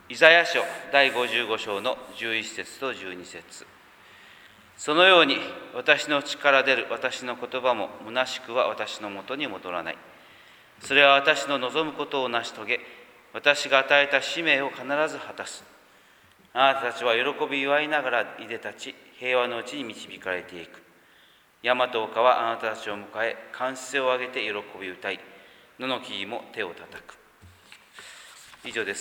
イザヤ書第55章の11節と12節。そのように私の口から出る私の言葉も虚しくは私のもとに戻らない。それは私の望むことを成し遂げ、私が与えた使命を必ず果たす。あなたたちは喜び祝いながらいで立ち、平和のうちに導かれていく。山と丘はあなたたちを迎え、歓声を上げて喜び歌い、野の木々も手を叩く。以上です。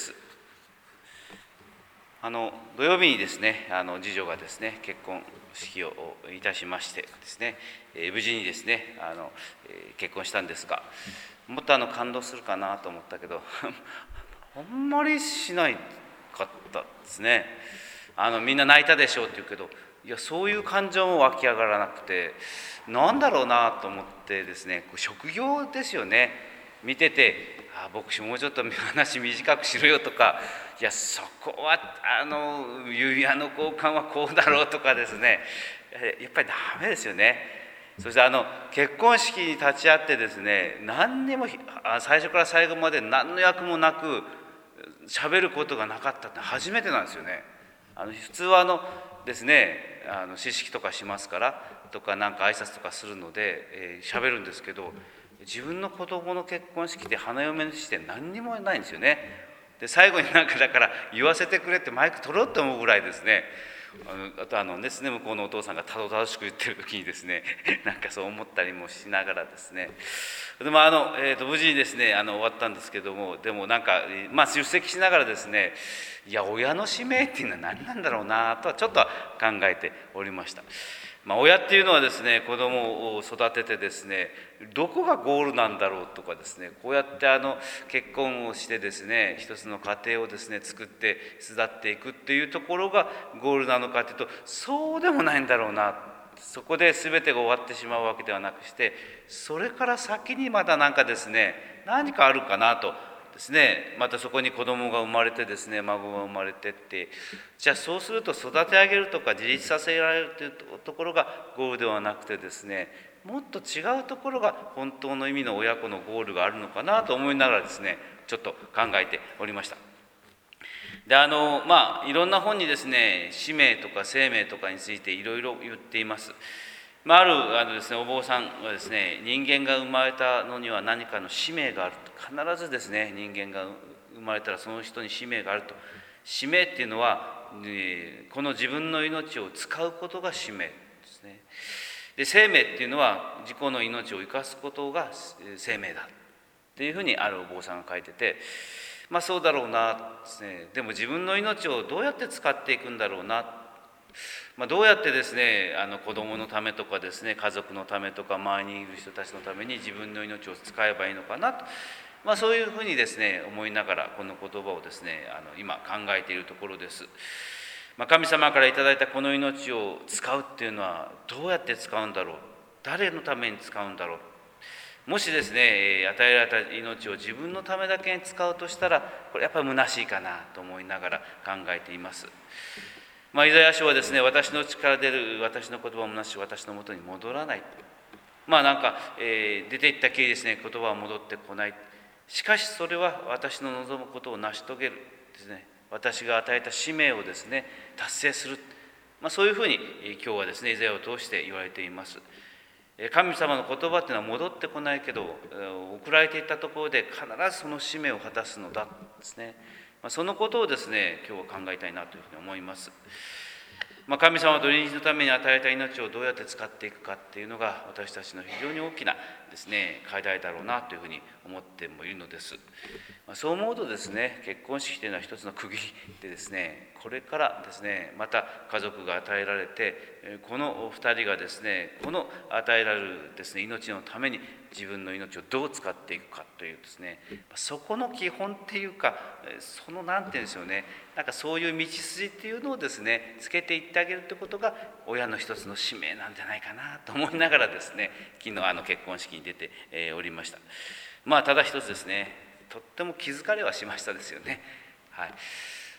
土曜日にですね、次女がですね、結婚式をいたしましてですね、無事にですね、結婚したんですが、もっと感動するかなと思ったけどあんまりしないかったですね。みんな泣いたでしょうって言うけど、いやそういう感情も湧き上がらなくて、なんだろうなと思ってですね、職業ですよね。見てて、牧師もうちょっと話短くしろよとか、いやそこは指輪の交換はこうだろうとかですね、やっぱりダメですよね。そして結婚式に立ち会ってですね、何にも最初から最後まで何の役もなく喋ることがなかったって初めてなんですよね。普通はですね、詩式とかしますからとか、なんか挨拶とかするので喋るんですけど、自分の子供の結婚式で花嫁にして何にもないんですよね。で最後になんかだから言わせてくれってマイク取ろうと思うぐらいですね。あとですね、向こうのお父さんがたどたどしく言ってる時にですねなんかそう思ったりもしながらですね、でも無事にですね終わったんですけども、でもなんか出席しながらですね、いや親の使命っていうのは何なんだろうなとはちょっと考えておりました。親っていうのはですね、子供を育ててですね、どこがゴールなんだろうとかですね、こうやって結婚をしてですね、一つの家庭をですね作って巣立っていくっていうところがゴールなのかというと、そうでもないんだろうな。そこで全てが終わってしまうわけではなくして、それから先にまだなんかですね、何かあるかなとですね、またそこに子供が生まれてですね、孫が生まれてって、じゃあそうすると育て上げるとか自立させられるというところがゴールではなくてですね、もっと違うところが本当の意味の親子のゴールがあるのかなと思いながらですね、ちょっと考えておりました。でいろんな本にですね、使命とか生命とかについていろいろ言っています。あるですね、お坊さんはですね、人間が生まれたのには何かの使命があると。必ずですね、人間が生まれたらその人に使命があると。使命っていうのは、この自分の命を使うことが使命ですね。で生命っていうのは自己の命を生かすことが生命だっていうふうにあるお坊さんが書いてて、そうだろうなですね。でも自分の命をどうやって使っていくんだろうな、どうやってですね子供のためとかですね、家族のためとか周りにいる人たちのために自分の命を使えばいいのかなと、そういうふうにですね思いながらこの言葉をですね今考えているところです。神様からいただいたこの命を使うっていうのはどうやって使うんだろう、誰のために使うんだろう。もしですね与えられた命を自分のためだけに使うとしたら、これやっぱり虚しいかなと思いながら考えています。イザヤ書はですね、私の口から出る私の言葉も虚しく私のもとに戻らない。出ていったきりですね、言葉は戻ってこない。しかしそれは私の望むことを成し遂げるですね、私が与えた使命をですね達成する、そういうふうに今日はですねイザヤを通して言われています。神様の言葉っていうのは戻ってこないけど、送られていったところで必ずその使命を果たすのだですね。そのことをですね今日は考えたいなというふうに思います。神様と隣人のために与えた命をどうやって使っていくかっていうのが私たちの非常に大きなですね課題だろうなというふうに思ってもいるのです。そう思うとですね、結婚式というのは一つの区切りでですね、これからですねまた家族が与えられて、この2人がですねこの与えられるですね命のために自分の命をどう使っていくかというですね、そこの基本っていうか、そのなんていうんですよね、なんかそういう道筋っていうのをですねつけていってあげるということが親の一つの使命なんじゃないかなと思いながらですね、昨日結婚式に出ておりました。ただ一つですね、とっても気づかれはしましたですよね。はい。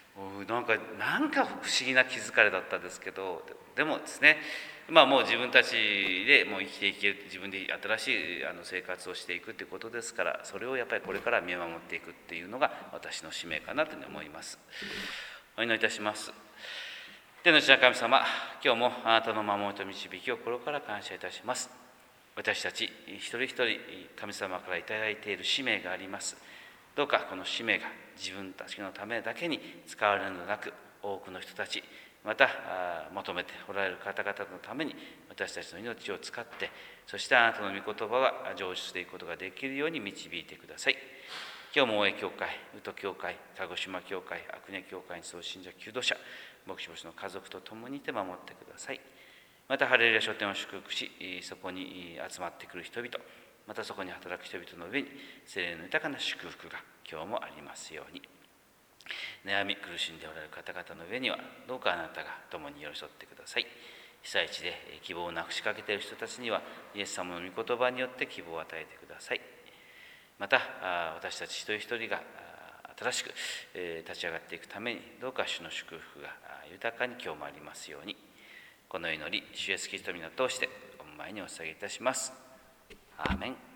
なんか不思議な気づかれだったんですけど、でもですね、もう自分たちでもう生きていける、自分で新しい生活をしていくということですから、それをやっぱりこれから見守っていくっていうのが私の使命かなというふうに思います。お祈りいたします。天の父なる神様、今日もあなたの守りと導きを心から感謝いたします。私たち一人一人神様からいただいている使命があります。どうかこの使命が自分たちのためだけに使われるのではなく、多くの人たち、また求めておられる方々のために私たちの命を使って、そしてあなたの御言葉は成就していくことができるように導いてください。今日も大江教会、宇都教会、鹿児島教会、阿久根教会にそう信者求道者、牧師牧師の家族と共にいて守ってください。またハレルヤ書店を祝福し、そこに集まってくる人々、またそこに働く人々の上に聖霊の豊かな祝福が今日もありますように。悩み苦しんでおられる方々の上にはどうかあなたが共に寄り添ってください。被災地で希望をなくしかけている人たちにはイエス様の御言葉によって希望を与えてください。また私たち一人一人が新しく立ち上がっていくためにどうか主の祝福が豊かに今日もありますように。この祈り、主イエスキリストの皆を通してお前にお捧げいたします。アーメン。